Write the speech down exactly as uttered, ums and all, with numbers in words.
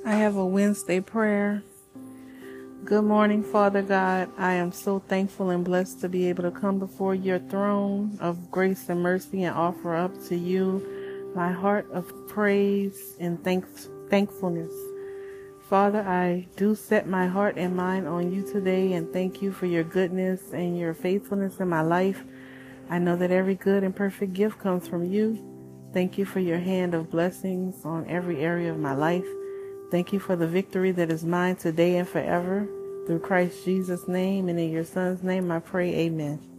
I have a Wednesday prayer. Good morning, Father God. I am so thankful and blessed to be able to come before your throne of grace and mercy and offer up to you my heart of praise and thanks, thankfulness. Father, I do set my heart and mind on you today and thank you for your goodness and your faithfulness in my life. I know that every good and perfect gift comes from you. Thank you for your hand of blessings on every area of my life. Thank you for the victory that is mine today and forever. Through Christ Jesus' name and in your Son's name I pray, amen.